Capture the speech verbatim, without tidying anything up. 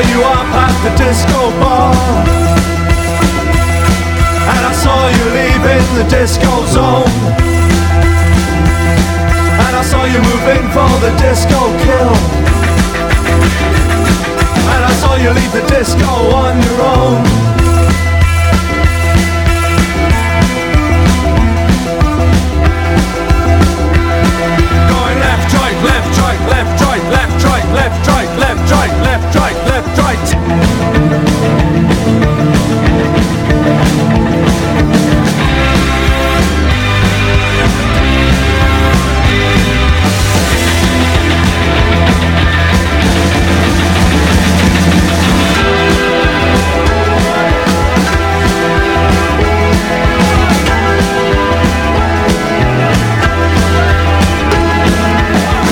you up at the disco bar, and I saw you leaving the disco zone, and I saw you moving for the disco kill, and I saw you leave the disco on your own.